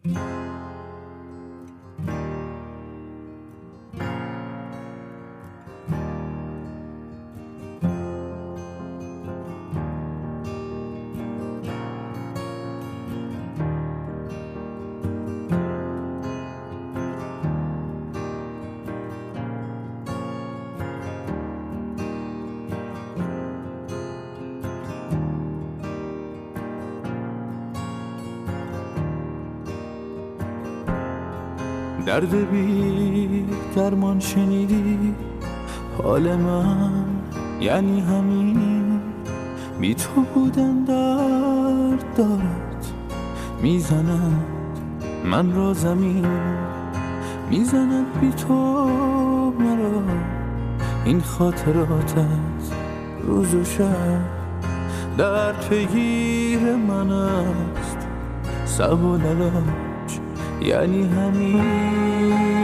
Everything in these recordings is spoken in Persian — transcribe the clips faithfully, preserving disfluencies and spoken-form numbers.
درد بی درمان شنیدی حال من یعنی همین، بی تو بودن درد دارد میزند من را زمین، میزند بی تو مرا این خاطرات از روز و شب. درد پیگیر من است صعب و علاج یعنی همین.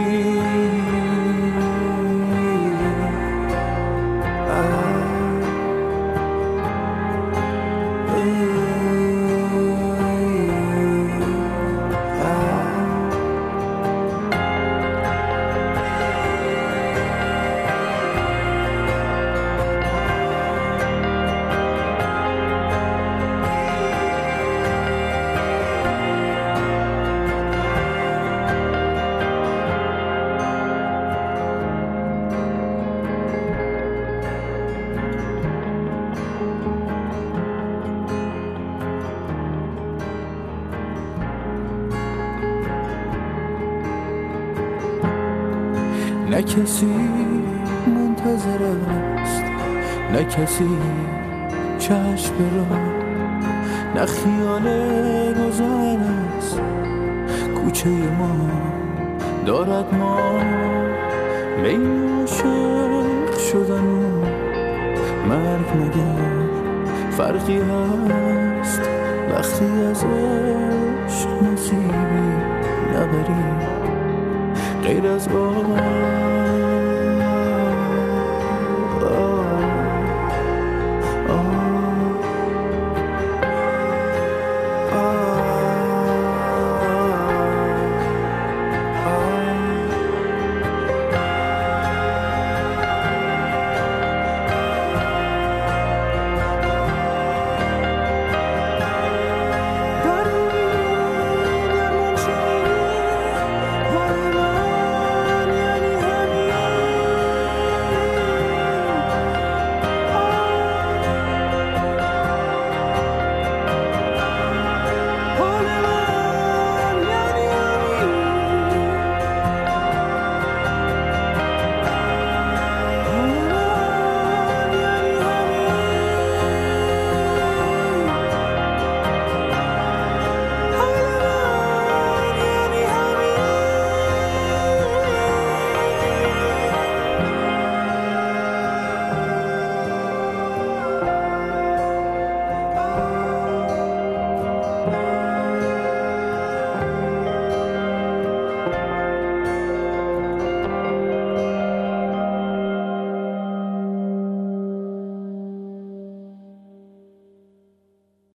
نه کسی منتظر است، نه کسی چشم را، نه خیال گذر است کوچه ما دارد ما بین عاشق شدن و مرگ. مگر فرقی هست وقتی از عشق نصیبی نبری غیر از آن